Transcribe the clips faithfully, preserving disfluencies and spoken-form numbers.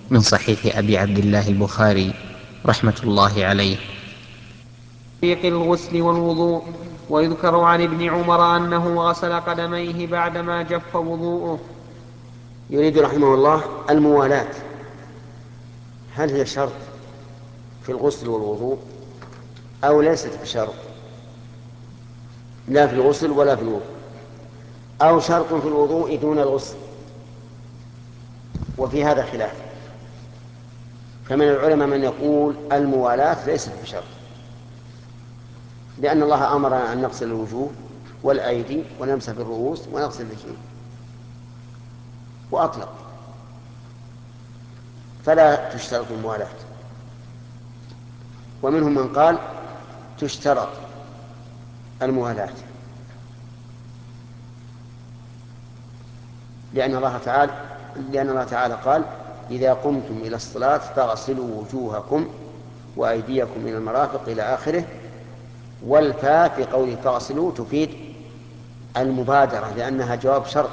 من صحيح أبي عبد الله البخاري رحمة الله عليه. طريق الغسل والوضوء. ويذكر عن ابن عمر أنه غسل قدميه بعدما جف وضوءه. يريد رحمه الله الموالاة، هل هي شرط في الغسل والوضوء أو ليست بشرط؟ لا في الغسل ولا في الوضوء، أو شرط في الوضوء دون الغسل، وفي هذا خلاف. فمن العلماء من يقول الموالاة ليست بشرط، لأن الله أمرنا أن نغسل الوجوه والأيدي ونمسح بالرؤوس ونغسل الرجلين وأطلق، فلا تشترط الموالاة. ومنهم من قال تشترط الموالاة، لأن الله تعالى لأن الله تعالى قال: إذا قمتم إلى الصلاة فاغسلوا وجوهكم وأيديكم إلى المرافق إلى آخره. والفاء في قوله فاغسلوا تفيد المبادرة، لأنها جواب شرط،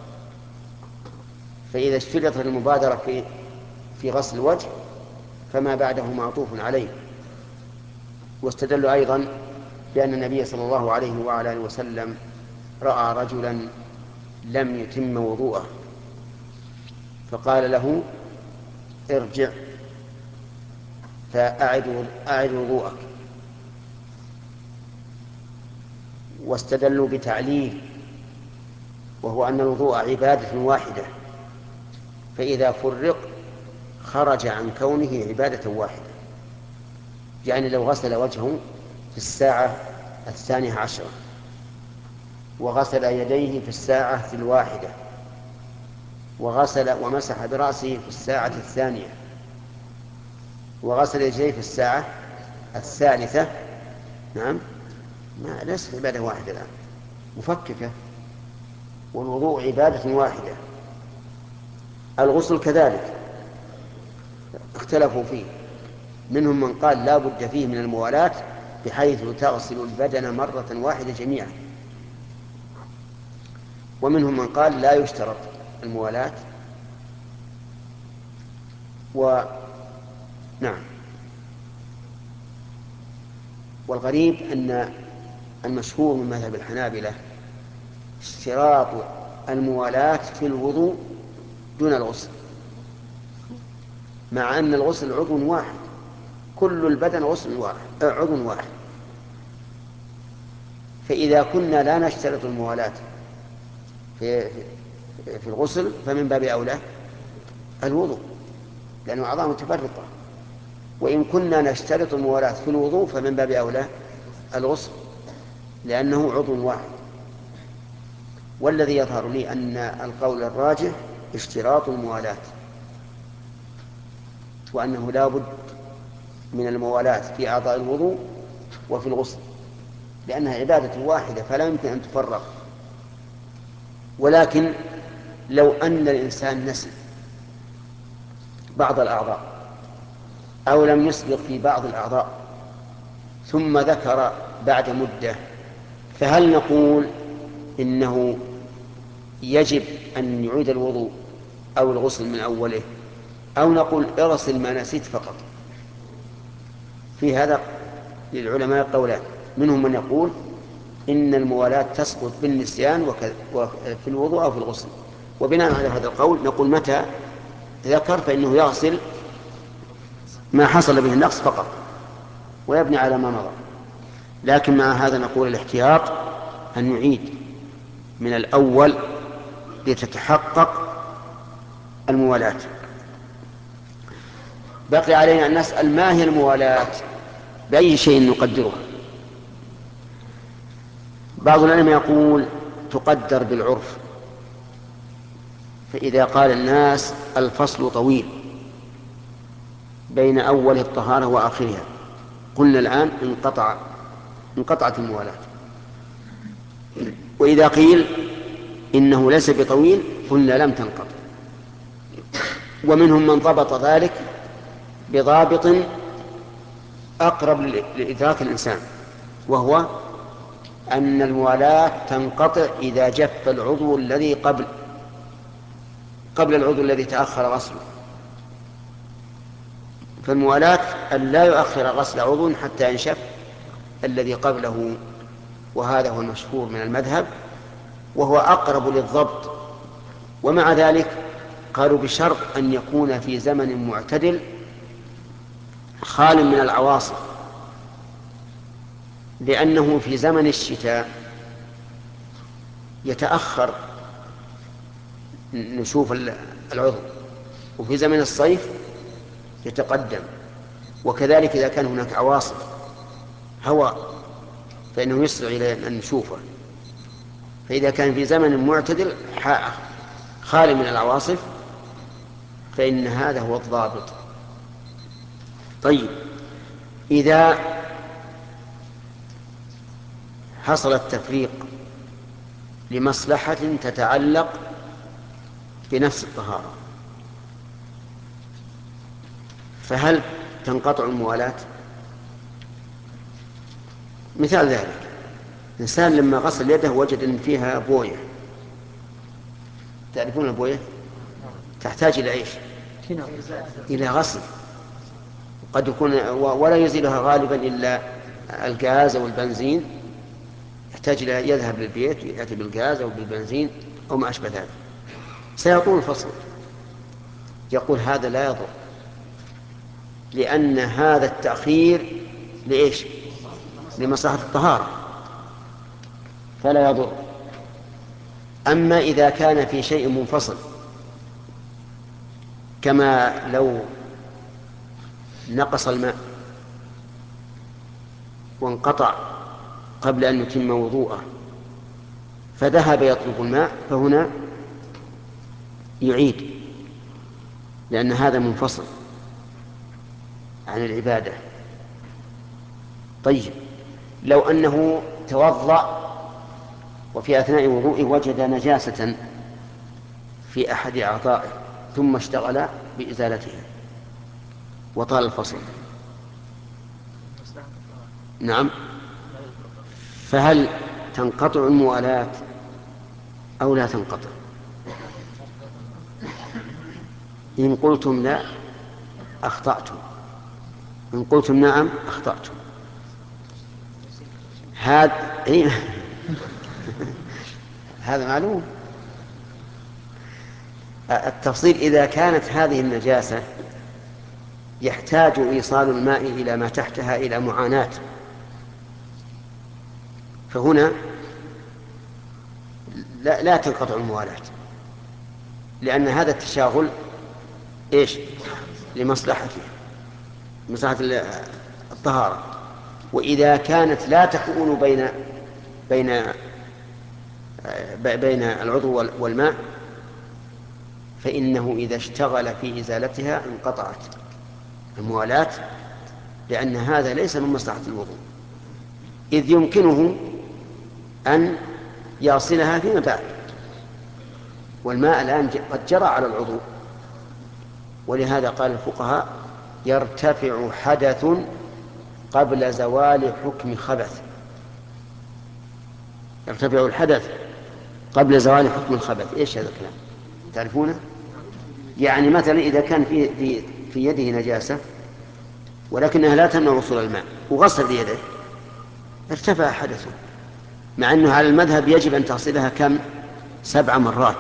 فإذا اشترطت المبادرة في في غسل الوجه فما بعده معطوف عليه. واستدلوا أيضا بأن النبي صلى الله عليه وعلى آله وسلم رأى رجلا لم يتم وضوءه فقال له: ارجع فأعد أعد وضوءك. واستدلوا بتعليل، وهو أن الوضوء عبادة واحدة، فإذا فرق خرج عن كونه عبادة واحدة. يعني لو غسل وجهه في الساعة الثانية عشرة وغسل يديه في الساعة الواحدة وغسل ومسح برأسه في الساعة الثانية وغسل يديه في الساعة الثالثة، نعم، ما ليست عبادة واحدة الآن، مفككة. والوضوء عبادة واحدة. الغسل كذلك اختلفوا فيه، منهم من قال لا بد فيه من الموالاة بحيث تغسل البدن مرة واحدة جميعا، ومنهم من قال لا يشترط الموالاة. و نعم والغريب أن المشهور من مذهب الحنابلة اشتراط الموالاة في الوضوء دون الغسل، مع أن الغسل عضو واحد، كل البدن غسل واحد عضو واحد. فإذا كنا لا نشترط الموالاة في في الغسل فمن باب أولى الوضوء، لأنه أعضاء متفرقة. وإن كنا نشترط الموالاة في الوضوء فمن باب أولى الغسل، لأنه عضو واحد. والذي يظهر لي أن القول الراجح اشتراط الموالاة، وأنه لا بد من الموالاة في أعضاء الوضوء وفي الغسل، لأنها عبادة واحدة فلا يمكن أن تفرق. ولكن لو أن الإنسان نسي بعض الأعضاء أو لم يسبق في بعض الأعضاء ثم ذكر بعد مدة، فهل نقول إنه يجب أن يعيد الوضوء أو الغسل من أوله، أو نقول اغسل ما نسيت فقط؟ في هذا للعلماء قولان، منهم من يقول إن الموالاة تسقط بالنسيان في الوضوء أو في الغسل، وبناء على هذا القول نقول متى ذكر فإنه يغسل ما حصل به النقص فقط ويبني على ما مضى. لكن مع هذا نقول الاحتياط أن نعيد من الأول لتتحقق الموالاة. بقي علينا أن نسأل ما هي الموالاة، بأي شيء نقدرها؟ بعض العلماء يقول تقدر بالعرف، فإذا قال الناس الفصل طويل بين أول الطهارة وآخرها قلنا الآن انقطع انقطعت الموالاة. وإذا قيل إنه ليس بطويل قلنا لم تنقطع. ومنهم من ضبط ذلك بضابط أقرب لإدراك الإنسان، وهو أن الموالاة تنقطع إذا جف العضو الذي قبل قبل العضو الذي تأخر غسله. فالموالاة أن لا يؤخر غسل عضو حتى ينشف الذي قبله، وهذا هو المشهور من المذهب وهو أقرب للضبط. ومع ذلك قالوا بشرط أن يكون في زمن معتدل خال من العواصف، لأنه في زمن الشتاء يتأخر نشوف العضو، وفي زمن الصيف يتقدم، وكذلك إذا كان هناك عواصف هواء فإنه يسرع إلى أن نشوفه. فإذا كان في زمن معتدل خالي من العواصف فإن هذا هو الضابط. طيب، إذا حصل التفريق لمصلحة تتعلق بنفس الطهارة فهل تنقطع الموالاة؟ مثال ذلك إنسان لما غسل يده وجد أن فيها بوية، تعرفون البوية تحتاج إلى إيش؟ إلى غسل، قد يكون ولا يزيلها غالبا إلا الغاز أو البنزين، يحتاج إلى يذهب للبيت يأتي بالغاز أو بالبنزين أو ما أشبه ذلك، سيطول الفصل. يقول هذا لا يضر، لأن هذا التأخير لإيش؟ لمصلحة الطهارة فلا يضر. أما إذا كان في شيء منفصل كما لو نقص الماء وانقطع قبل أن يتم وضوءه فذهب يطلب الماء فهنا يعيد، لأن هذا منفصل عن العبادة. طيب، لو أنه توضأ وفي أثناء وضوئه وجد نجاسة في أحد أعضائه ثم اشتغل بإزالتها وطال الفصل، نعم، فهل تنقطع الموالاة أو لا تنقطع؟ إن قلتم لا أخطأتم، إن قلتم نعم أخطأتم. هذا إيه؟ هذا معلوم. التفصيل إذا كانت هذه النجاسة يحتاج إيصال الماء إلى ما تحتها إلى معاناة، فهنا لا, لا تنقطع الموالاة، لأن هذا التشاغل إيش؟ لمصلحته، مصلحة الطهارة. وإذا كانت لا تكون بين بين بين العضو والماء فإنه إذا اشتغل في إزالتها انقطعت الموالاة، لأن هذا ليس من مصلحة الوضوء، إذ يمكنه أن يصلها فيما بعد، والماء الآن قد جرى على العضو. ولهذا قال الفقهاء يرتفع حدث قبل زوال حكم خبث، يرتفع الحدث قبل زوال حكم الخبث. إيش هذا الكلام؟ تعرفونه؟ يعني مثلا إذا كان في, في, في يده نجاسة ولكنها لا تمنع وصول الماء وغسل يده ارتفع حدثه، مع أنه على المذهب يجب أن تغسلها كم؟ سبع مرات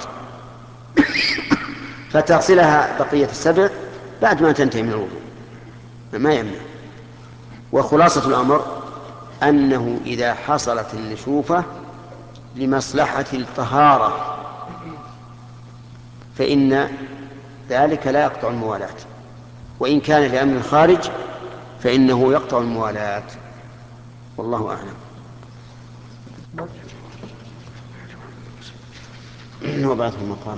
فتغسلها بقية السبع بعد ما تنتهي من الوضوء ما يمنع. وخلاصة الأمر أنه إذا حصلت النشوفة لمصلحة الطهارة فإن ذلك لا يقطع الموالاة، وإن كان لأمر الخارج فإنه يقطع الموالاة، والله أعلم. وبعثه مقام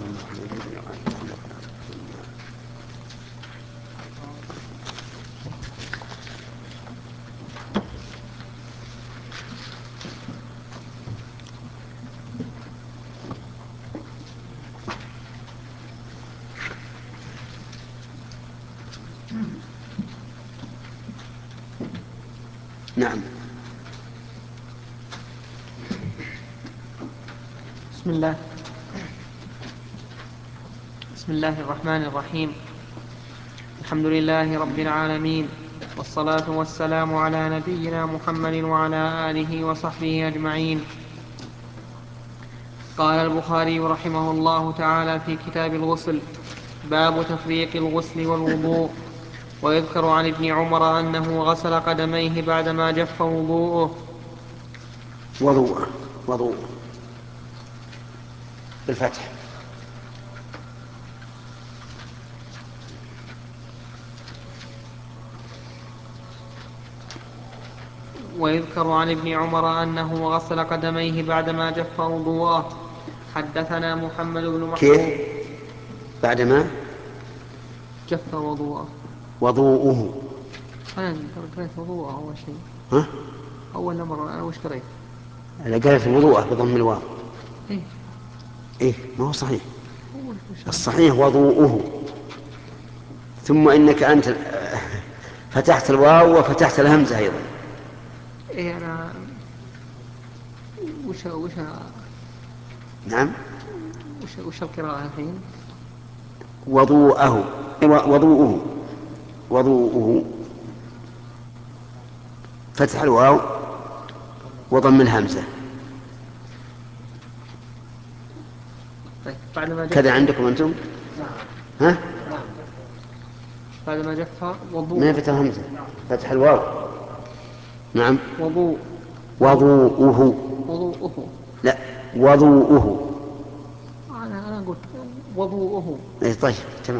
نعم. بسم الله بسم الله الرحمن الرحيم. الحمد لله رب العالمين، والصلاة والسلام على نبينا محمد وعلى آله وصحبه أجمعين. قال البخاري رحمه الله تعالى في كتاب الغسل: باب تفريق الغسل والوضوء. ويذكر عن ابن عمر أنه غسل قدميه بعدما جف وضوءه. وضوءه وضوء بالفتح. ويذكر عن ابن عمر أنه غسل قدميه بعدما جف وضوءه. حدثنا محمد بن محبوب. كيف بعدما جف وضوءه؟ وضوءه. أنا قريت وضوءه أول شيء. ها؟ أول مرة أنا وش قريت؟ أنا قريت وضوءه بضم الواو. إيه إيه ما هو صحيح. الصحيح وضوءه، ثم إنك أنت فتحت الواو وفتحت الهمزة أيضا. إيه أنا وش وش نعم. وش وش القراءة الحين؟ وضوءه وضوءه وضوءه فتح الواو وضم الهمزة. طيب بعد ما جف كذا عندكم أنتم؟ ها؟ نعم. بعد ما جف وضوء. ما فتح الهمزة، فتح الواو. نعم. وضوء. وضوءه. وضوءه. لا، وضوءه. أنا أنا قلت وضوءه. إيه طيب تمام.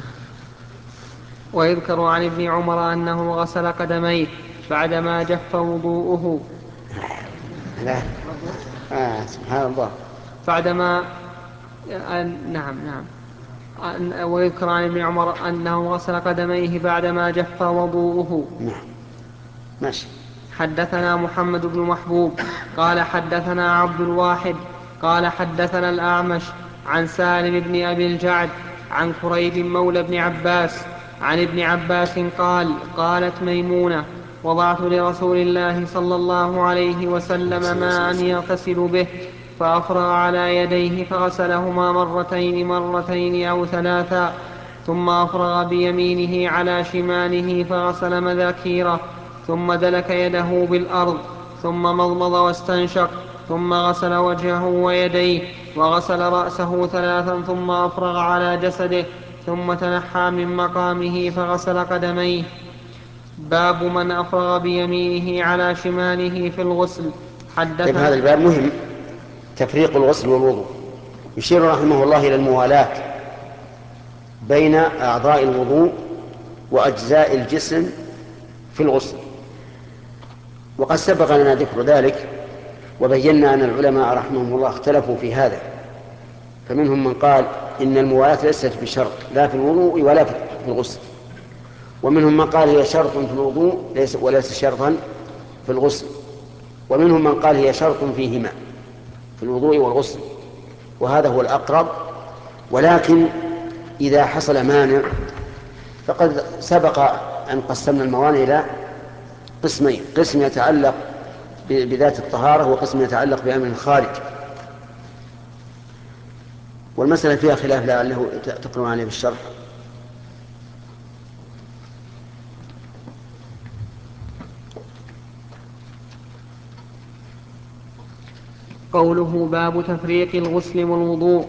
ويذكر عن ابن عمر أنه غسل قدميه بعدما جف وضوءه. لا. آه سبحان الله. بعدما آه نعم نعم. ويذكر عن ابن عمر أنه غسل قدميه بعدما جف وضوءه. نعم ماشي. حدثنا محمد بن محبوب قال حدثنا عبد الواحد قال حدثنا الأعمش عن سالم بن أبي الجعد عن كريب مولى بن عباس عن ابن عباس قال: قالت ميمونة: وضعت لرسول الله صلى الله عليه وسلم ماء يغتسل به، فأفرغ على يديه فغسلهما مرتين مرتين أو ثلاثا، ثم أفرغ بيمينه على شماله فغسل مذاكيره، ثم دلك يده بالأرض، ثم مضمض واستنشق، ثم غسل وجهه ويديه، وغسل رأسه ثلاثا، ثم أفرغ على جسده، ثم تنحى من مقامه فغسل قدميه. باب من أفرغ بيمينه على شماله في الغسل. طيب حدثنا. هذا الباب مهم، تفريق الغسل والوضوء. يشير رحمه الله إلى الموالاة بين أعضاء الوضوء وأجزاء الجسم في الغسل، وقد سبق لنا ذكر ذلك، وبينا أن العلماء رحمهم الله اختلفوا في هذا، فمنهم من قال إن الموالاة ليست بشرط لا في الوضوء ولا في الغسل، ومنهم من قال هي شرط في الوضوء وليس شرطا في الغسل، ومنهم من قال هي شرط فيهما في الوضوء والغسل، وهذا هو الأقرب. ولكن إذا حصل مانع فقد سبق أن قسمنا الموانع إلى قسمين: قسم يتعلق بذات الطهارة، وقسم يتعلق بأمر خارج، والمسألة فيها خلاف لعله تقرأ عليه بالشرح. قوله: باب تفريق الغسل والوضوء.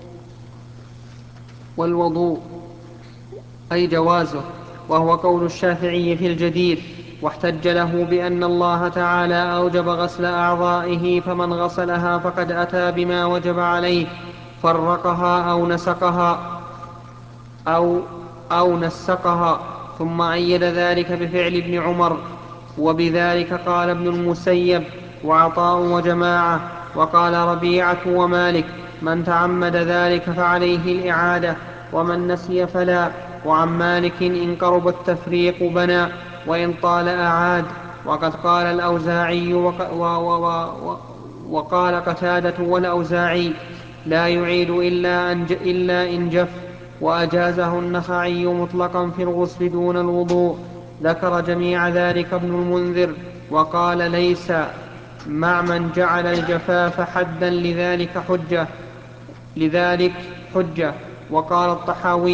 والوضوء أي جوازه، وهو قول الشافعي في الجدير، واحتج له بأن الله تعالى أوجب غسل أعضائه، فمن غسلها فقد أتى بما وجب عليه، فرقها أو نسقها أو, أو نسقها. ثم أيد ذلك بفعل ابن عمر، وبذلك قال ابن المسيب وعطاء وجماعة، وقال ربيعة ومالك: من تعمد ذلك فعليه الإعادة، ومن نسي فلا. وعن مالك: إن قرب التفريق بنى، وإن طال أعاد. وقد قال الأوزاعي وق... و... و... و... وقال قتادة والأوزاعي: لا يعيد إلا إن, ج... إلا إن جف. وأجازه النخعي مطلقا في الغسل دون الوضوء. ذكر جميع ذلك ابن المنذر، وقال: ليس مع من جعل الجفاف حدا لذلك حجة لذلك حجة. وقال الطحاوي: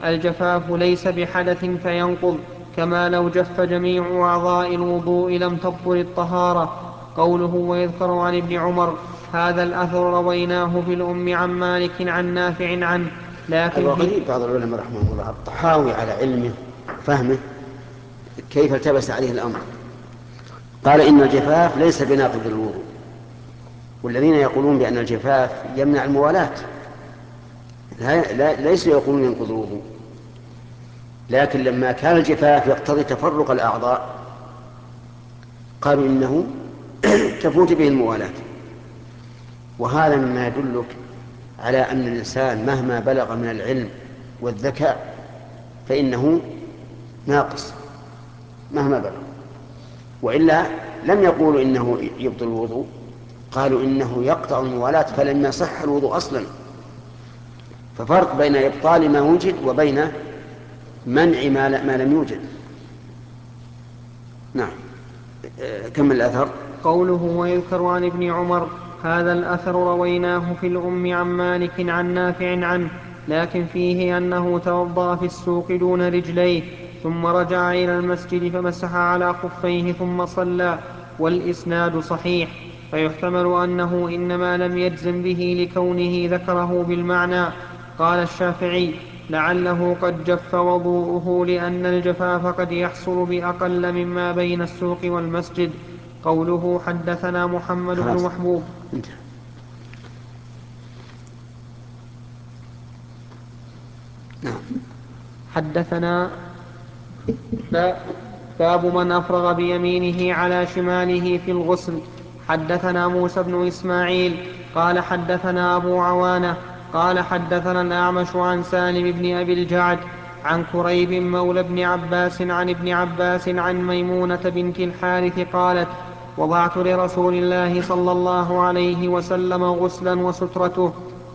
الجفاف ليس بحدث فينقض، كما لو جف جميع أعضاء الوضوء لم تبطل الطهارة. قوله ويذكر عن ابن عمر، هذا الأثر رويناه في الأم عن مالك عن نافع عنه. لكن وقريب بعض العلماء رحمه الله الطحاوي على علمه وفهمه كيف التبس عليه الأمر، قال إن الجفاف ليس بناقض الوضوء، والذين يقولون بأن الجفاف يمنع الموالاة لا لا ليسوا يقولون ينقض الوضوء، لكن لما كان الجفاف يقتضي تفرق الأعضاء قالوا إنه تفوت به الموالاة. وهذا مما يدلك على أن الإنسان مهما بلغ من العلم والذكاء فإنه ناقص مهما بلغ، وإلا لم يقولوا إنه يبطل الوضوء، قالوا إنه يقطع الموالاة فلم يصح الوضوء أصلا. ففرق بين إبطال ما وجد وبين منع ما لم يوجد. نعم، كمل الأثر. قوله ويذكر عن ابن عمر، هذا الأثر رويناه في الأم عن مالك عن نافع عنه، لكن فيه أنه توضأ في السوق دون رجليه ثم رجع إلى المسجد فمسح على خفيه ثم صلى، والإسناد صحيح، فيحتمل أنه إنما لم يجزم به لكونه ذكره بالمعنى. قال الشافعي لعله قد جف وضوءه لأن الجفاف قد يحصل بأقل مما بين السوق والمسجد. قوله حدثنا محمد بن محبوب. حدثنا باب من أفرغ بيمينه على شماله في الغسل. حدثنا موسى بن إسماعيل قال حدثنا أبو عوانة قال حدثنا الأعمش عن سالم بن أبي الجعد عن كريب مولى بن عباس عن ابن عباس عن ميمونة بنت الحارث قالت وضعت لرسول الله صلى الله عليه وسلم غسلا وسترته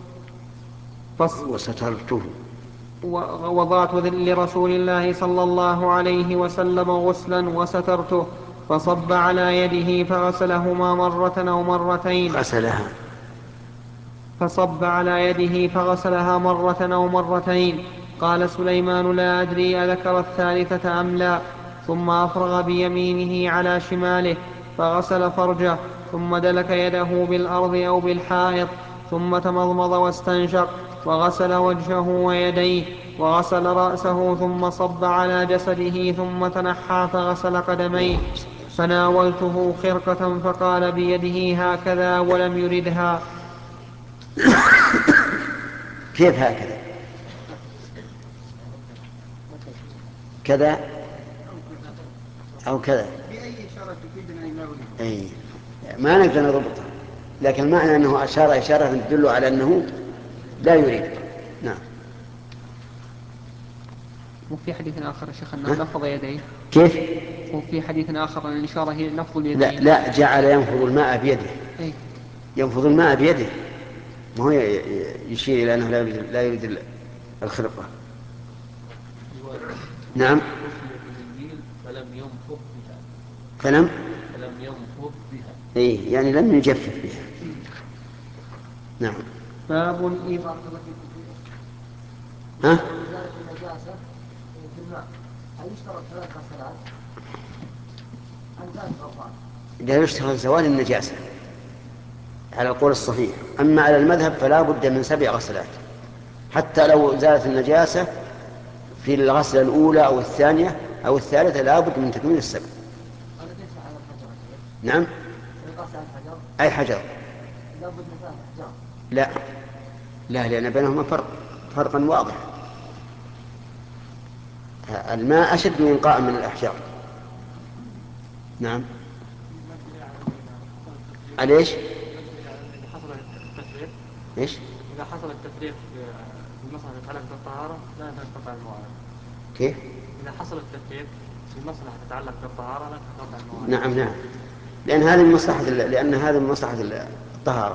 وسترته وضعت لرسول الله صلى الله عليه وسلم غسلا وسترته فصب على يده فغسلهما مرة أو مرتين غسلها فصب على يده فغسلها مرة أو مرتين. قال سليمان لا أدري أذكر الثالثة أم لا. ثم أفرغ بيمينه على شماله فغسل فرجه ثم دلك يده بالأرض أو بالحائط ثم تمضمض واستنشق وغسل وجهه ويديه وغسل رأسه ثم صب على جسده ثم تنحى فغسل قدميه. فناولته خرقة فقال بيده هكذا ولم يردها. كيف هكذا كذا أو كذا أي ما نقدر نضبطها، لكن معنى أنه أشار إشارة تدل على أنه لا يريد. نعم. وفي حديث آخر يا شيخ أنه نفض يديه. كيف؟ وفي حديث آخر أن الإشارة هي نفض اليدين. لا, لا جعل ينفض الماء بيده. أي. ينفض الماء بيده، ما هو يشير إلى أنه لا يريد, لا يريد الخرقة. نعم. فلم ينفض بها. فلم فلم ينفض بها. إيه يعني لم يجفف بها. نعم. باب إذا ها؟ النجاسة في الماء هل يشترط ثلاث غسلات؟ لا يشترط زوال النجاسة على القول الصحيح، أما على المذهب فلا بد من سبع غسلات، حتى لو زالت النجاسة في الغسلة الأولى أو الثانية أو الثالثة لا بد من تكميل السبع. نعم. أي حجر؟ لا لا لأن بينهما فرق فرقا واضح. الماء أشد إنقاء من الأحجار. نعم. عليش؟ إذا حصل التفريق إيش؟ إذا حصل التفريق في المصلحة تتعلق بالطهارة لا تنقطع المواعيد. كيف؟ إذا حصل التفريق في مصلحة تتعلق بالطهارة لا تنقطع المواعيد. نعم نعم، لأن هذه من مصلحة لأن هذه من مصلحة الطهارة،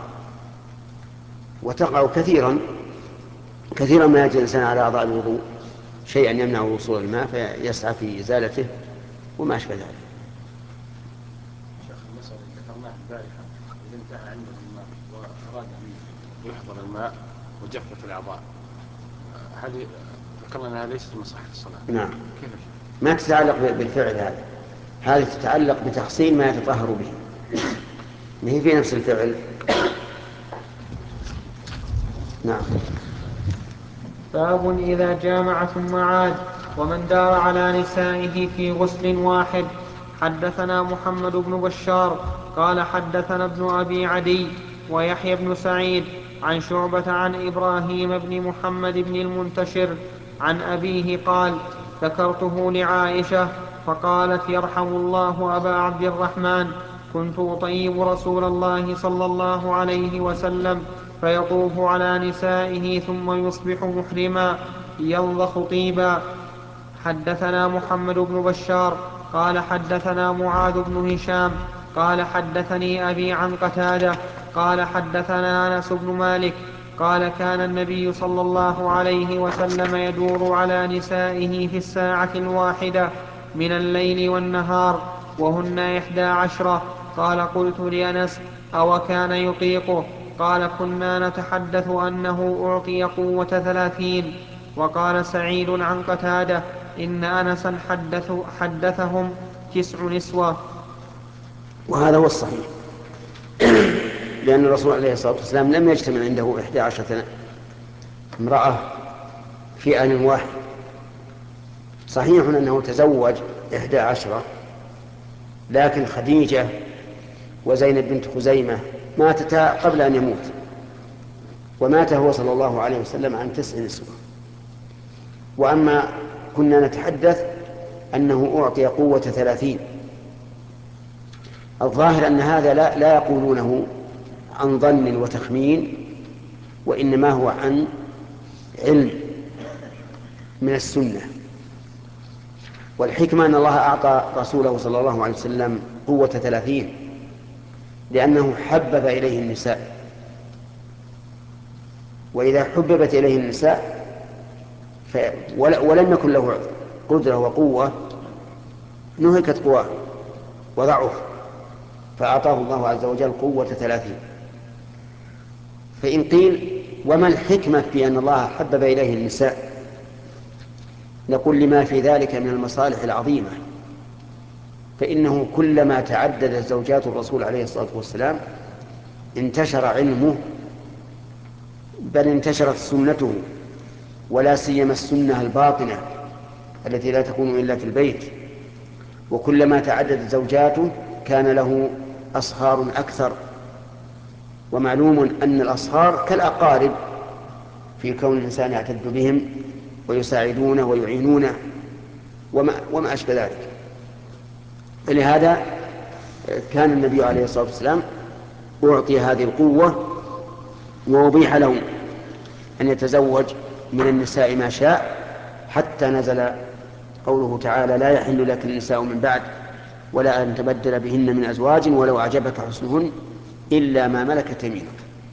وتقع كثيرا كثيرا ما يجد الإنسان على أعضاء الوضوء شيئا يمنع وصول الماء فيسعى في إزالته وما أشبه ذلك. شيخ المسألة اللي ذكرناها البارحة، إذا انتهى عنده الماء وأراد أن يحضر الماء وجفت الأعضاء، هل ذكرنا أنها ليست من صحة الصلاة. نعم. كيف؟ ما تتعلق بالفعل هذا، هذه تتعلق بتحصيل ما يتطهر به، ما هي في نفس الفعل. نعم. باب إذا جامع ثم عاد ومن دار على نسائه في غسل واحد. حدثنا محمد بن بشار قال حدثنا ابن أبي عدي ويحيى بن سعيد عن شعبة عن إبراهيم بن محمد بن المنتشر عن أبيه قال ذكرته لعائشة فقالت يرحم الله أبا عبد الرحمن كنت أطيب رسول الله صلى الله عليه وسلم فيطوف على نسائه ثم يصبح محرما ينضخ طيبا. حدثنا محمد بن بشار قال حدثنا معاذ بن هشام قال حدثني أبي عن قتادة قال حدثنا أنس بن مالك قال كان النبي صلى الله عليه وسلم يدور على نسائه في الساعة الواحدة من الليل والنهار وهن إحدى عشرة. قال قلت لأنس أو كان يطيقه؟ قال كنا نتحدث أنه أعطي قوة ثلاثين. وقال سعيد عن قتادة إن أنسا حدث حدثهم تسع نسوة. وهذا هو الصحيح، لأن الرسول عليه الصلاة والسلام لم يجتمع عنده إحدى عشرة امرأة في آن واحد. صحيح أنه تزوج إحدى عشرة، لكن خديجة وزينب بنت خزيمة ماتتا قبل أن يموت، ومات هو صلى الله عليه وسلم عن تسع نسوة. وأما كنا نتحدث أنه أعطي قوة ثلاثين، الظاهر أن هذا لا, لا يقولونه عن ظن وتخمين، وإنما هو عن علم من السنة. والحكمة أن الله أعطى رسوله صلى الله عليه وسلم قوة ثلاثين لأنه حبب إليه النساء، وإذا حببت إليه النساء ف... ولم يكن له قدرة وقوة نهكت قواه وضعف، فأعطاه الله عز وجل قوة ثلاثين. فإن قيل وما الحكمة في أن الله حبب إليه النساء، نقول لما في ذلك من المصالح العظيمة. فإنه كلما تعددت زوجات الرسول عليه الصلاة والسلام انتشر علمه، بل انتشرت سنته، ولا سيما السنة الباطنة التي لا تكون إلا في البيت. وكلما تعددت زوجاته كان له أصهار أكثر، ومعلوم أن الأصهار كالأقارب في كون الإنسان يعتد بهم ويساعدونه ويعينونه وما, وما أشبه ذلك. فلهذا كان النبي عليه الصلاة والسلام أعطي هذه القوة، وأبيح له أن يتزوج من النساء ما شاء، حتى نزل قوله تعالى لا يحل لك النساء من بعد ولا أن تبدل بهن من أزواج ولو أعجبك حسنهن إلا ما ملكت يمينك.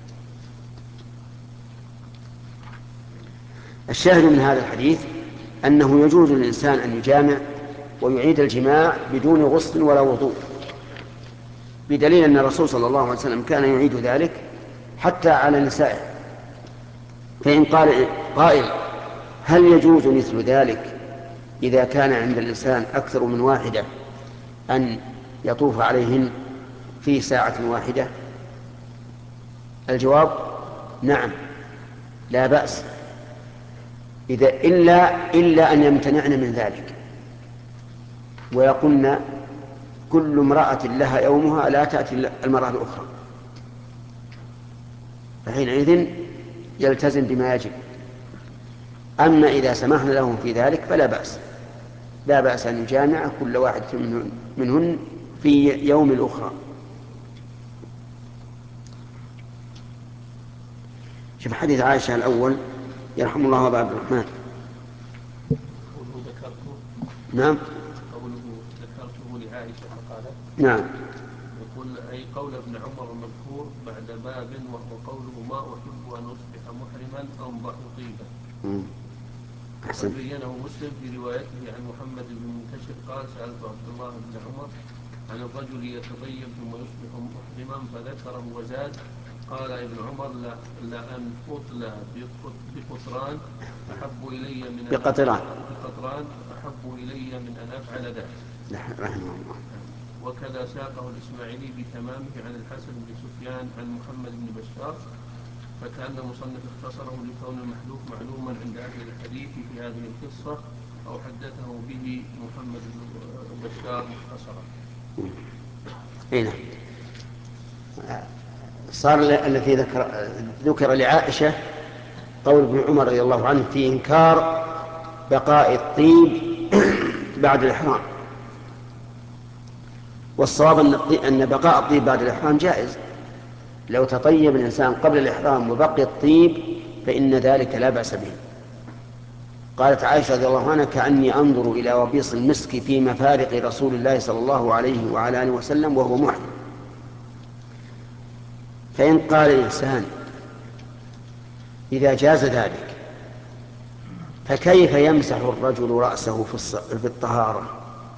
الشاهد من هذا الحديث أنه يجوز للإنسان أن يجامع ويعيد الجماع بدون غسل ولا وضوء، بدليل أن الرسول صلى الله عليه وسلم كان يعيد ذلك حتى على نسائه. فإن قال قائل هل يجوز مثل ذلك إذا كان عند الإنسان أكثر من واحدة أن يطوف عليهن في ساعة واحدة؟ الجواب نعم، لا بأس، إذا إلا, إلا أن يمتنعن من ذلك ويقولن كل امرأة لها يومها لا تأتي المرأة الأخرى، فحينئذ يلتزم بما يجب. أما إذا سمحنا لهم في ذلك فلا بأس، لا بأس أن يجامع كل واحد منهن في يوم الأخرى. شوف حديث عائشة الأول يرحم الله أبا عبد الرحمن. قوله ذكرته. نعم. قوله ذكرته لعائشة فقالت. نعم. يقول أي قول ابن عمر المذكور بعد باب وهو قوله ما أحب أن أصبح محرما أنضح طيبا. أحسن. بينه مسلم في روايته عن محمد بن منتشر قال سألت عبد الله بن عمر عن الرجل يتطيب ثم يصبح محرما فذكره وزاد قال ابن عمر لا لأن أطلى بقطران أحب إلي من أن بقطران بقطران أحب إلي من أن أفعل ذلك. رحمه الله. وكذا ساقه الإسماعيلي بتمامه عن الحسن بن سفيان عن محمد بن بشار، فكأن المصنف اختصره لكون المحذوف معلوما عند أهل الحديث في هذه القصة، أو حدثه به محمد بن بشار مختصرا. هنا صار الذي ذكر ذكر لعائشة قول ابن عمر رضي الله عنه في إنكار بقاء الطيب بعد الإحرام، والصواب أن بقاء الطيب بعد الإحرام جائز. لو تطيب الإنسان قبل الإحرام وبقي الطيب فإن ذلك لا بأس به. قالت عائشة رضي الله عنها كأني أنظر إلى وبيص المسك في مفارق رسول الله صلى الله عليه وعلى آله وسلم وهو محرم. فإن قال الإنسان إذا جاز ذلك فكيف يمسح الرجل رأسه في الطهارة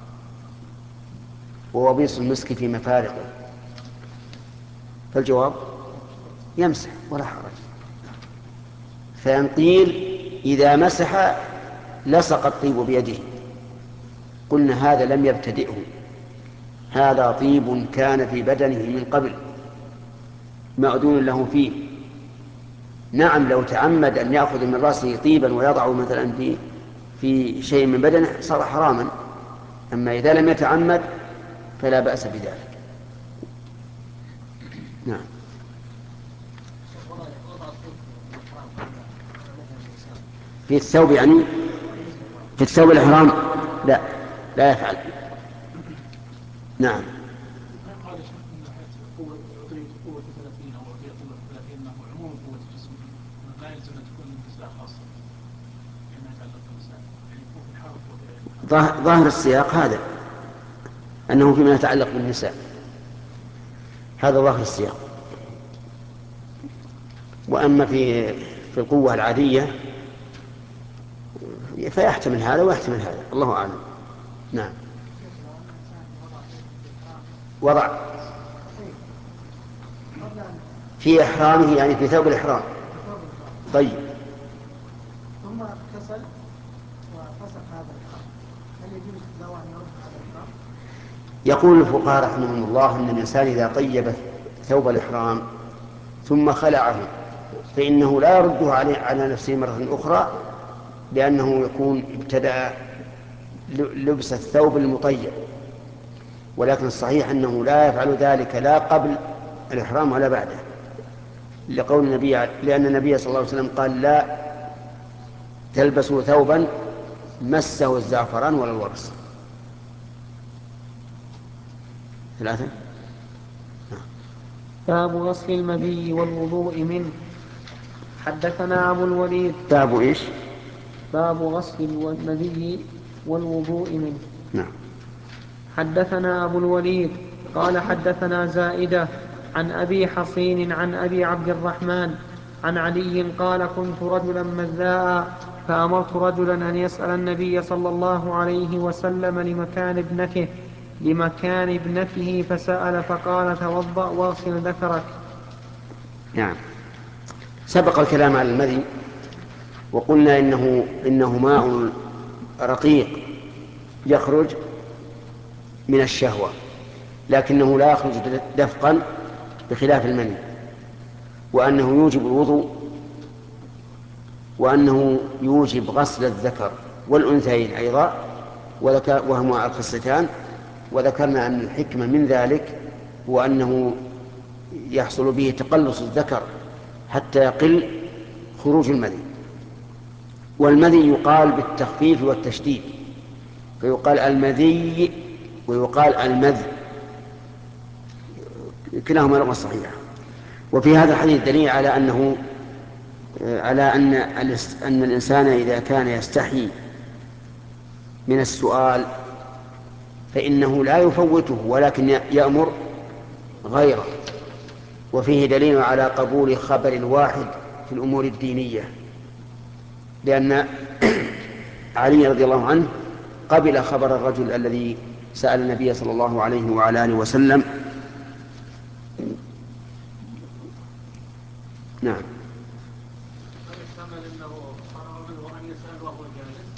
ووبيص المسك في مفارقه؟ فالجواب يمسح ولا حرج. فإن قيل إذا مسح لصق الطيب بيده، قلنا هذا لم يبتدئه، هذا طيب كان في بدنه من قبل مأذون له فيه. نعم لو تعمد أن يأخذ من رأسه طيبا ويضعه مثلا في في شيء من بدنه صار حراما، أما إذا لم يتعمد فلا بأس بذلك. نعم. في الثوب يعني في الثوب الإحرام لا لا يفعل. نعم. ظاهر السياق هذا أنه فيما يتعلق بالنساء، هذا ظاهر السياق. وأما في في القوة العادية فيحتمل هذا ويحتمل هذا، الله أعلم. نعم. وضع في إحرامه يعني في ثوب الإحرام. طيب. ثم اغتسل وفسخ هذا الإحرام، هل يجوز له أن يرد هذا الإحرام؟ يقول الفقهاء رحمهم الله أن الإنسان إذا طيب ثوب الإحرام ثم خلعه فإنه لا يرده على نفسه مرة أخرى، لأنه يكون ابتدأ لبس الثوب المطيب. ولكن الصحيح أنه لا يفعل ذلك لا قبل الإحرام ولا بعده، لقول النبي لأن النبي صلى الله عليه وسلم قال لا تلبسوا ثوبا مسه الزعفران ولا الورس. ثلاثة. باب غسل المذي والوضوء منه. حدثنا أبو الوليد. باب إيش؟ باب غسل المذي والوضوء منه. نعم. حدثنا أبو الوليد قال حدثنا زائدة عن أبي حصين عن أبي عبد الرحمن عن علي قال كنت رجلا مذاء فأمرت رجلا أن يسأل النبي صلى الله عليه وسلم لمكان ابنته لمكان ابنته فسأل فقال توضأ واغسل ذكرك. نعم. سبق الكلام على المذي وقلنا إنه, إنه ماء رقيق يخرج من الشهوة، لكنه لا يخرج دفقا بخلاف المني، وأنه يوجب الوضوء، وأنه يوجب غسل الذكر والأنثيين أيضا، وهما الخصتان. وذكرنا أن الحكمة من ذلك هو أنه يحصل به تقلص الذكر حتى يقل خروج المذي. والمذي يقال بالتخفيف والتشديد، فيقال المذي ويقال المذ، كلاهما لغة صحيحة. وفي هذا الحديث دليل على أنه على أن أن الإنسان إذا كان يستحي من السؤال فإنه لا يفوته ولكن يأمر غيره. وفيه دليل على قبول خبر واحد في الأمور الدينية، لأن علي رضي الله عنه قبل خبر الرجل الذي سأل النبي صلى الله عليه وعلى آله وسلم نعم. يحتمل أنه فرغ منه أن يسأل وهو جالس.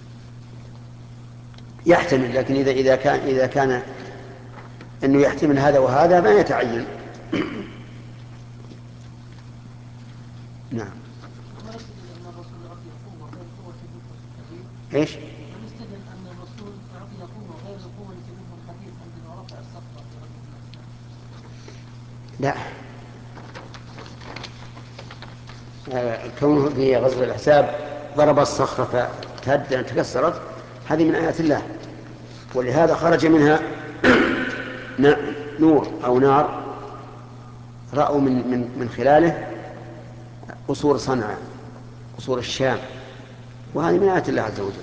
يحتمل، لكن إذا إذا كان إذا كان أنه يحتمل هذا وهذا ما يتعين. نعم. ايش؟ ونستدل ان الرسول اعطي قوه غير القوه التي في الحديث عندما رفع السقف في لا، آه، كونه في غزو الأحزاب ضرب الصخرة فتهدى تكسرت، هذه من آيات الله، ولهذا خرج منها نور أو نار رأوا من من من خلاله قصور صنعاء، قصور الشام، وهذه من آيات الله عز وجل.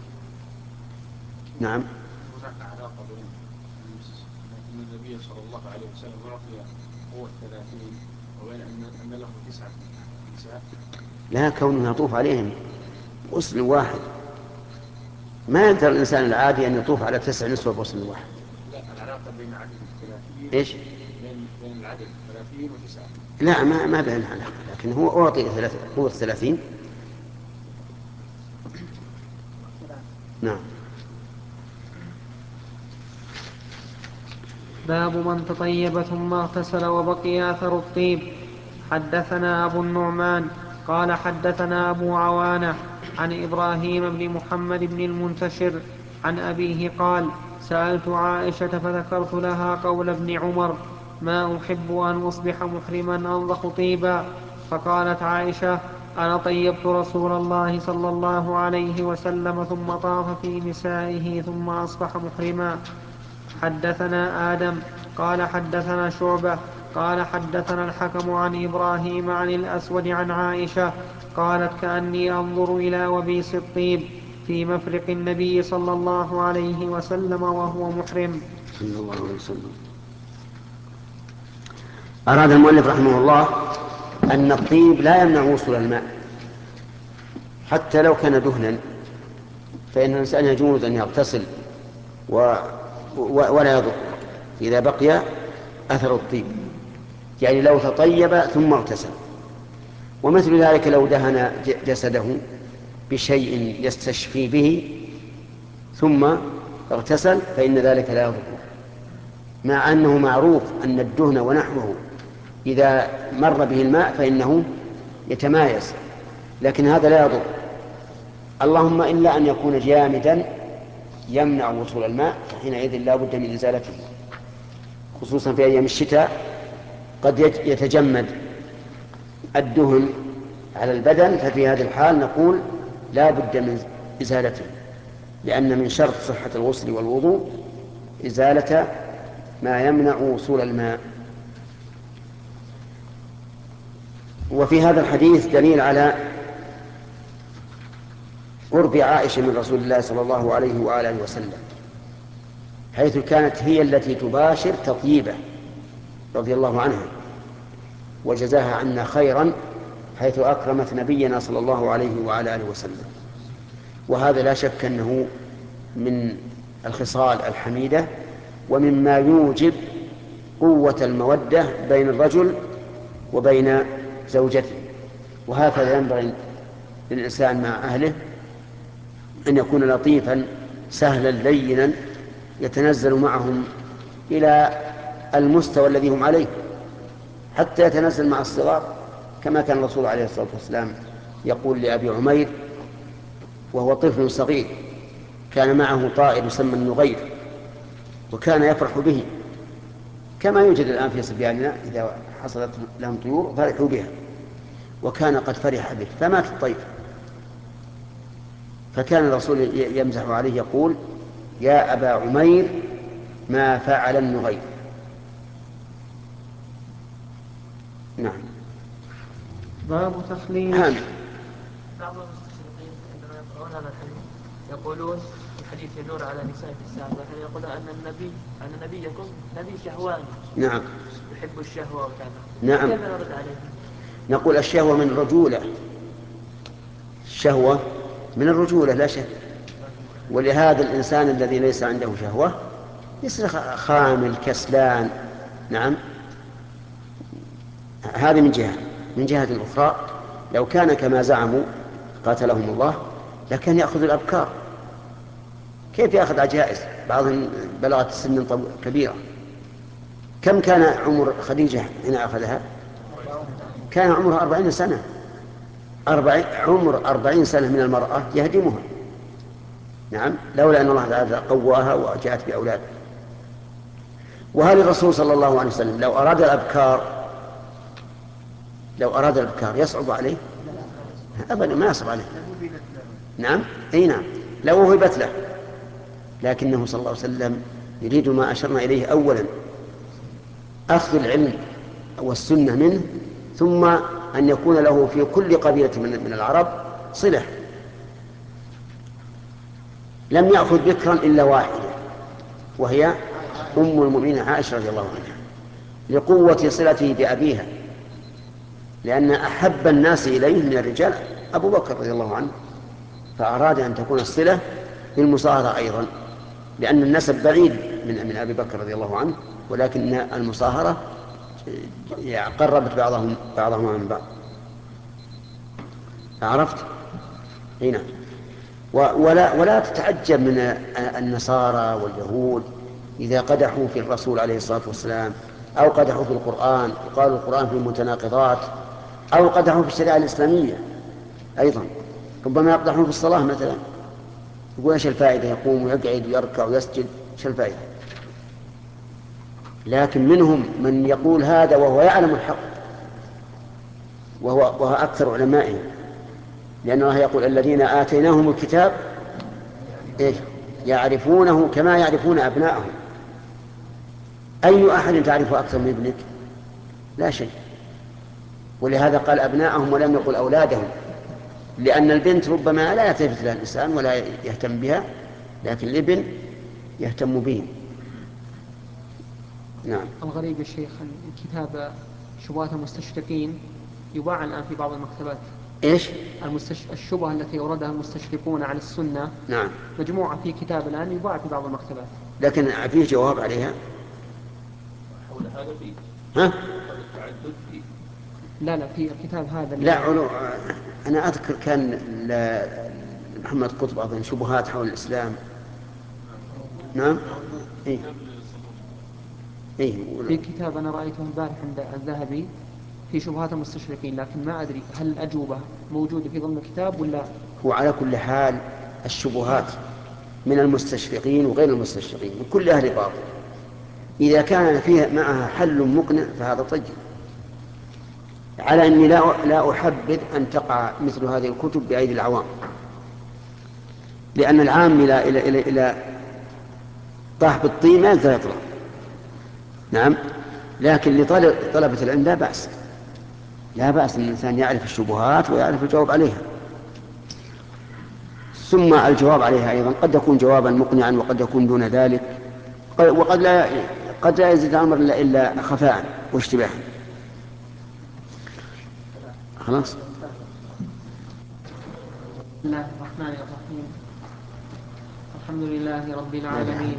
نعم. هناك علاقة بين أن النبي صلى الله عليه وسلم أعطي قوة ثلاثين وبين أن أن له تسعة نساء؟ لا، كونه يطوف عليهم غسل واحد، ما يقدر الإنسان العادي أن يطوف على تسع نسوة بغسل واحد. لا، العلاقة بين عدد الثلاثين. إيش؟ بين بين العدد ثلاثين وتسعة. لا، ما ما بين علاقة، لكن هو أعطي قوة ثلاثين. نعم. باب من تطيب ثم اغتسل وبقي أثر الطيب. حدثنا أبو النعمان قال حدثنا أبو عوانة عن إبراهيم بن محمد بن المنتشر عن أبيه قال سألت عائشة فذكرت لها قول ابن عمر ما أحب أن أصبح محرما أنضخ طيبا، فقالت عائشة أنا طيبت رسول الله صلى الله عليه وسلم ثم طاف في نسائه ثم أصبح محرما. حدثنا آدم قال حدثنا شعبة قال حدثنا الحكم عن إبراهيم عن الأسود عن عائشة قالت كأني أنظر إلى وبيس الطيب في مفرق النبي صلى الله عليه وسلم وهو محرم. صلى الله عليه وسلم. أراد المؤلف رحمه الله أن الطيب لا يمنع وصول الماء حتى لو كان دهنا، فإن الإنسان يجوز أن يغتسل و... و... ولا يضر إذا بقي أثر الطيب، يعني لو تطيب ثم اغتسل. ومثل ذلك لو دهن جسده بشيء يستشفي به ثم اغتسل فإن ذلك لا يضر، مع أنه معروف أن الدهن ونحوه إذا مر به الماء فإنه يتمايز، لكن هذا لا يضر، اللهم إلا أن يكون جامدا يمنع وصول الماء، فحينئذ لا بد من إزالته، خصوصا في أيام الشتاء قد يتجمد الدهن على البدن، ففي هذه الحال نقول لا بد من إزالته، لأن من شرط صحة الغسل والوضوء إزالة ما يمنع وصول الماء. وفي هذا الحديث دليل على قرب عائشة من رسول الله صلى الله عليه وآله وسلم، حيث كانت هي التي تباشر تطيبه رضي الله عنها، وجزاها عنا خيرا حيث أكرمت نبينا صلى الله عليه وعلى آله وسلم. وهذا لا شك أنه من الخصال الحميدة ومما يوجب قوة المودة بين الرجل وبين زوجته. وهكذا ينبغي للإنسان مع أهله أن يكون لطيفا سهلا لينا يتنزل معهم إلى المستوى الذي هم عليه، حتى يتنزل مع الصغار، كما كان الرسول عليه الصلاة والسلام يقول لأبي عمير وهو طفل صغير كان معه طائر يسمى النغير وكان يفرح به، كما يوجد الآن في صبياننا إذا حصلت لهم طيور فرحوا بها، وكان قد فرح به فمات الطير، فكان الرسول يمزح عليه يقول يا أبا عمير ما فعل النغير. نعم. باب تخليل. بعض المستشرقين عندما يقرؤون هذا الحديث يقولون الحديث يدور على نساء في السابق، يعني يقولون أن النبي أن نبيكم نبي شهواني. نعم. يحب الشهوة وكذا. نعم. كيف نرد عليه؟ نقول الشهوة من الرجولة، الشهوة من الرجولة لا شك، ولهذا الإنسان الذي ليس عنده شهوة يصير خامل كسلان. نعم، هذه من جهة. من جهة أخرى لو كان كما زعموا قاتلهم الله لكان يأخذ الأبكار. كيف يأخذ عجائز بعضهم بلغت سن كبيرة؟ كم كان عمر خديجة حين أخذها؟ كان عمرها أربعين سنة. أربعين عمر أربعين سنة من المرأة يهدمها. نعم، لولا أن الله تعالى قواها وجاءت بأولاد. وهل الرسول صلى الله عليه وسلم لو أراد الأبكار لو أراد الأبكار يصعب عليه؟ أبدا ما يصعب عليه. نعم، أي نعم، لو وهبت له، لكنه صلى الله عليه وسلم يريد ما أشرنا إليه أولا أخذ العلم والسنة منه، ثم أن يكون له في كل قبيلة من العرب صلة. لم يأخذ بكرا إلا واحدة وهي أم المؤمنين عائشة رضي الله عنها لقوة صلته بأبيها، لأن أحب الناس إليه من الرجال أبو بكر رضي الله عنه، فأراد أن تكون الصلة بالمصاهرة أيضا، لأن النسب بعيد من من أبي بكر رضي الله عنه، ولكن المصاهرة قربت بعضهم بعضهم من بعض. عرفت؟ هنا ولا ولا تتعجب من النصارى واليهود إذا قدحوا في الرسول عليه الصلاة والسلام، أو قدحوا في القرآن وقالوا القرآن فيه متناقضات، أو قدحوا في الشريعة الإسلامية أيضا. ربما يقدحون في الصلاة مثلا، يقول ايش الفائدة؟ يقوم ويقعد ويركع ويسجد، ايش الفائدة؟ لكن منهم من يقول هذا وهو يعلم الحق، وهو, وهو أكثر علمائهم، لأن الله يقول الذين آتيناهم الكتاب إيه؟ يعرفونه كما يعرفون أبناءهم. أي أحد تعرف أكثر من ابنك؟ لا شيء. ولهذا قال أبناءهم ولم يقل أولادهم، لأن البنت ربما لا يلتفت لها الإنسان ولا يهتم بها، لكن الابن يهتم به. نعم. الغريب يا شيخ الكتاب شبهات المستشرقين يباع الآن في بعض المكتبات. إيش؟ المستش... الشبهة التي أوردها المستشرقون عن السنة، نعم، مجموعة في كتاب الآن يباع في بعض المكتبات. لكن فيه جواب عليها. حول هذا فيه ها؟ التعدد فيه. لا لا في الكتاب هذا. لا علو... أنا أذكر كان ل... محمد قطب أظن شبهات حول الإسلام. نعم. إيه؟ إيه؟ في كتاب أنا رأيته البارح عند الذهبي في شبهات المستشرقين، لكن ما أدري هل الأجوبة موجودة في ضمن الكتاب ولا. هو على كل حال الشبهات من المستشرقين وغير المستشرقين من كل أهل باطل، إذا كان فيها معها حل مقنع فهذا طيب. على أني لا لا أحبذ أن تقع مثل هذه الكتب بأيدي العوام، لأن العام إلى إلى إلى إلى طاح بالطين ما يقدر يطلع. نعم، لكن لطلبة العلم لا بأس، لا بأس أن الإنسان يعرف الشبهات ويعرف الجواب عليها. ثم الجواب عليها أيضا قد يكون جوابا مقنعا وقد يكون دون ذلك، وقد لا قد لا يزيد الأمر إلا, إلا خفاء واشتباها. خلاص. بسم الله الرحمن الرحيم. الحمد لله رب العالمين،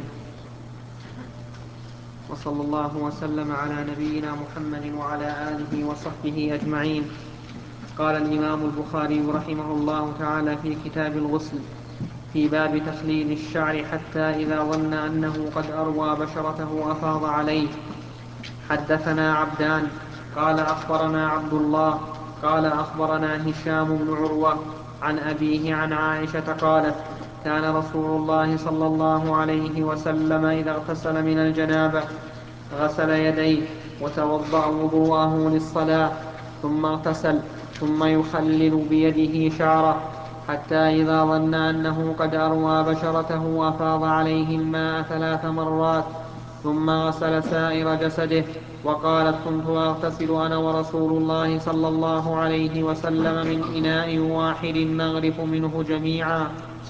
وصلى الله وسلم على نبينا محمد وعلى آله وصحبه أجمعين. قال الإمام البخاري رحمه الله تعالى في كتاب الغسل في باب تخليل الشعر حتى إذا ظن أنه قد أروى بشرته أفاض عليه. حدثنا عبدان قال أخبرنا عبد الله قال أخبرنا هشام بن عروة عن أبيه عن عائشة قالت كان رسول الله صلى الله عليه وسلم إذا اغتسل من الجنابة غسل يديه وتوضأ وضوءه للصلاة ثم اغتسل ثم يخلل بيده شعره حتى إذا ظن أنه قد أروى بشرته أفاض عليه الماء ثلاث مرات ثم غسل سائر جسده. وقالت كنت أغتسل أنا ورسول الله صلى الله عليه وسلم من إناء واحد نغرف منه جميعا.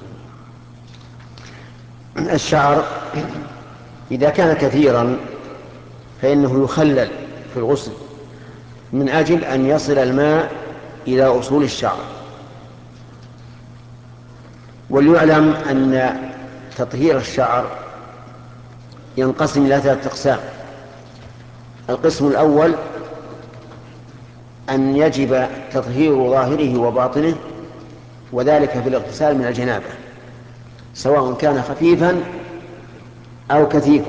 الشعر إذا كان كثيرا فإنه يخلل في الغسل من أجل أن يصل الماء إلى أصول الشعر. وليعلم أن تطهير الشعر ينقسم إلى ثلاثة أقسام. القسم الأول أن يجب تطهير ظاهره وباطنه، وذلك في الاغتسال من الجنابة سواء كان خفيفا أو كثيفا.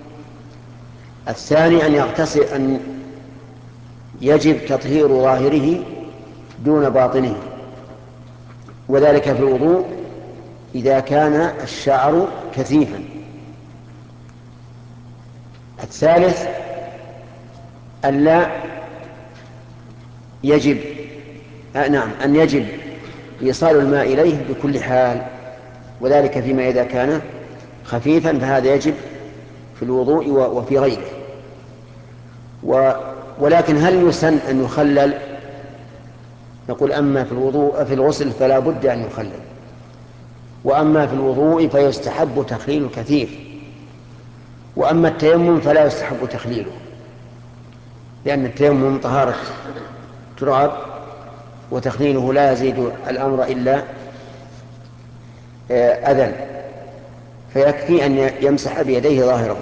الثاني أن يغتسل أن يجب تطهير ظاهره دون باطنه، وذلك في الوضوء إذا كان الشعر كثيفا. الثالث ألا يجب آه نعم أن يجب إيصال الماء إليه بكل حال، وذلك فيما إذا كان خفيفا فهذا يجب في الوضوء وفي غيره. و ولكن هل يسن أن يخلل؟ نقول أما في الوضوء في الغسل فلا بد أن يخلل، وأما في الوضوء فيستحب تخليل كثير، وأما التيمم فلا يستحب تخليله، لأن التيمم طهارة تراب، وتخليله لا يزيد الأمر إلا أذى، فيكفي أن يمسح بيديه ظاهره.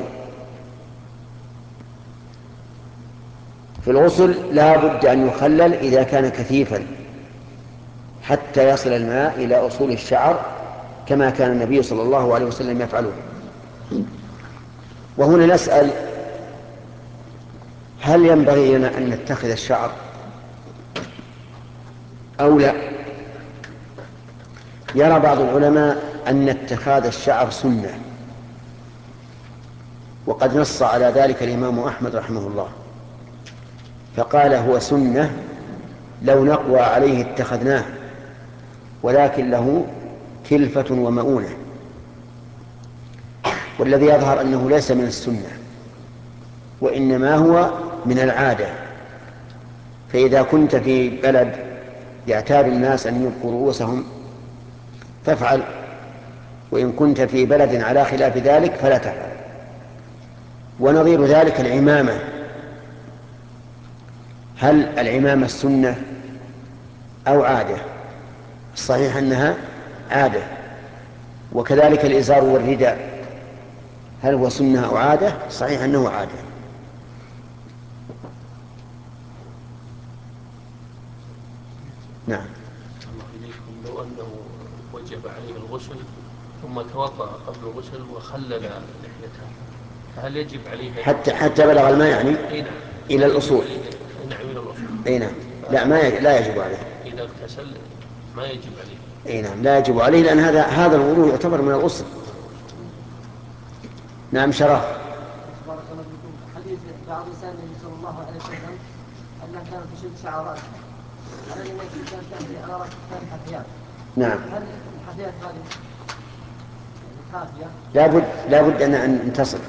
في الغسل لا بد أن يخلل إذا كان كثيفا حتى يصل الماء إلى أصول الشعر كما كان النبي صلى الله عليه وسلم يفعله. وهنا نسأل: هل ينبغي لنا أن نتخذ الشعر أو لا؟ يرى بعض العلماء أن اتخاذ الشعر سنة، وقد نص على ذلك الإمام أحمد رحمه الله فقال: هو سنة لو نقوى عليه اتخذناه، ولكن له كلفة ومؤونة. والذي يظهر أنه ليس من السنة، وإنما هو من العادة. فإذا كنت في بلد يعتاد الناس أن يبقوا رؤوسهم فافعل، وإن كنت في بلد على خلاف ذلك فلا تفعل. ونظير ذلك العمامة، هل العمامة السنة أو عادة؟ الصحيح أنها عادة. وكذلك الإزار والرداء، هل هو سنة أو عادة؟ صحيح أنه عادة. نعم. الله إليكم، لو أنه وجب عليه الغسل ثم توضأ قبل الغسل وخلل لحيته، فهل يجب عليه حتى حتى بلغ الماء يعني إيه نعم. إلى الأصول؟ نعم إلى الأصول. أي نعم. لا ما ي... لا يجب عليه. إذا اغتسل ما يجب عليه. أي نعم لا يجب عليه، لأن هذا هذا الوضوء يعتبر من الغسل. نعم. شرف. بارك الله فيكم. حديث بعض لسان النبي صلى الله عليه وسلم أنها كانت تشد شعر رأسها، على أن كانت تأتي على رأس ثلاث حثيات. نعم. هل الحثيات هذه كافية؟ لابد لابد أن أن تصل،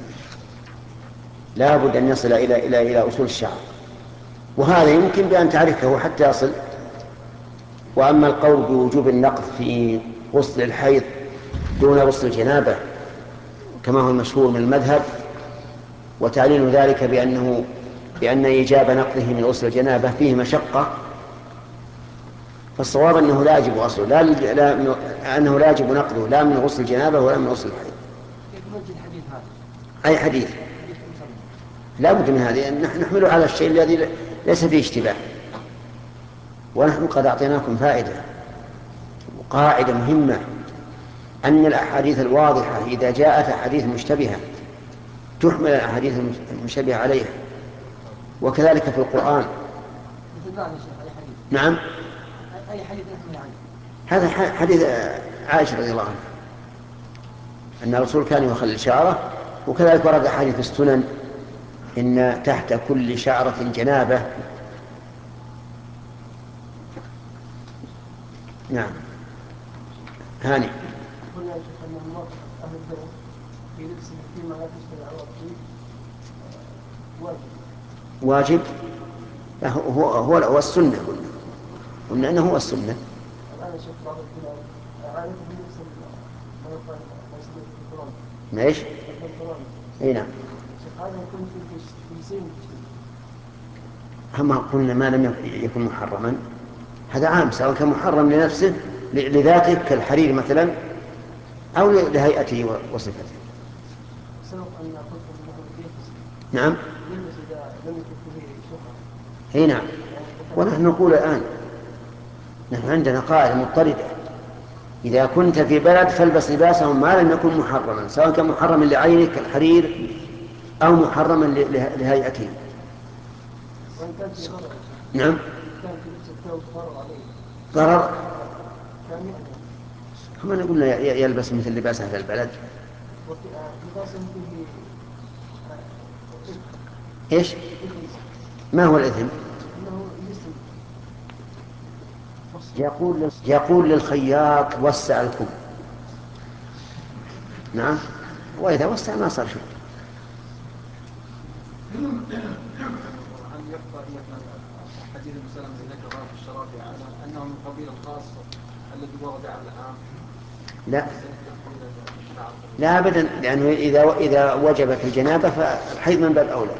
لابد أن يصل إلى إلى إلى أصول الشعر، وهذا يمكن بأن تعرفه حتى يصل. وأما القول بوجوب النقض في غسل الحيض دون غسل الجنابة كما هو المشهور من المذهب، وتعليل ذلك بأنه بأن إيجاب نقضه من غسل الجنابة فيه مشقة، فالصواب أنه لا يجب غسله، لا, لا أنه لا يجب نقضه لا من غسل الجنابة ولا من غسل الحيض. الحديث هذا أي حديث؟ لا بد من هذه، نحمله على الشيء الذي ليس فيه اشتباه. ونحن قد أعطيناكم فائدة وقاعدة مهمة، أن الأحاديث الواضحة إذا جاءت أحاديث مشتبهة تحمل الأحاديث المشتبهة عليها، وكذلك في القرآن. نعم. أي حديث نحمل عليه؟ هذا حديث عائشة رضي الله عنها أن الرسول كان يخلل شعره، وكذلك ورد حديث السنن إن تحت كل شعرة جنابة. نعم. هاني. قلنا يا شيخ أن الموقف أهل البيت في لبسه فيما لا تشتري عورته واجب. واجب؟ لا هو هو هو السنة، قلنا قلنا أنه هو السنة. الآن يا شيخ بعض البلاد عادة بلبس ما يقال ما يسمى بالبنطلون. ليش؟ البنطلون. أي نعم. شيخ هذا يكون في في سن أما قلنا ما لم يكن محرما هذا عام، سواء كان محرم لنفسه لذاته كالحرير مثلا أو لهيئته وصفته. سبق أن قلت أنه يلبس. نعم. يلبس إذا لم يكن فيه شهرة. هي نعم. ونحن نقول الآن نحن عندنا قاعدة مضطردة: إذا كنت في بلد فالبس لباسهم ما لم يكن محرما، سواء كان محرما لعينك كالحرير أو محرما لهيئته. نعم. ضرر. هم نقول يلبس مثل لباس أهل البلد. إيش؟ ما هو الإثم؟ يقول يقول للخياط وسع الكم. نعم. وإذا وسع ما صار شيء. هل يبقى حديث المسلم الذي ذكر في الشرافي على أنه من قبيل الخاص الذي ورد على العام؟ لا لا أبدا، لأنه إذا إذا وجبت الجنابة فالحيض من باب أولى.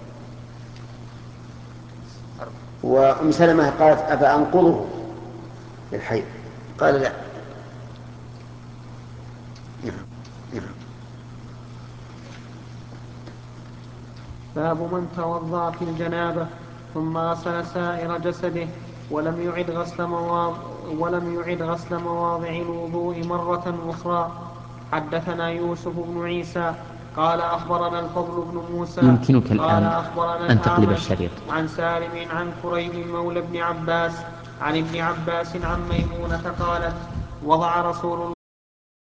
وأم سلمة قالت أفأنقضه للحيض؟ قال لا. نعم. نعم. باب من توضأ في الجنابة ثم غسل سائر جسده ولم يعد غسل مواضع ولم يعد غسل مواضع الوضوء مرة أخرى. حدثنا يوسف بن عيسى قال أخبرنا الفضل بن موسى يمكنك قال الآن أخبرنا أن تقلب الأعمش الشريط. عن سالم عن كريب مولى ابن عباس عن ابن عباس عن ميمونة قالت: وضع رسول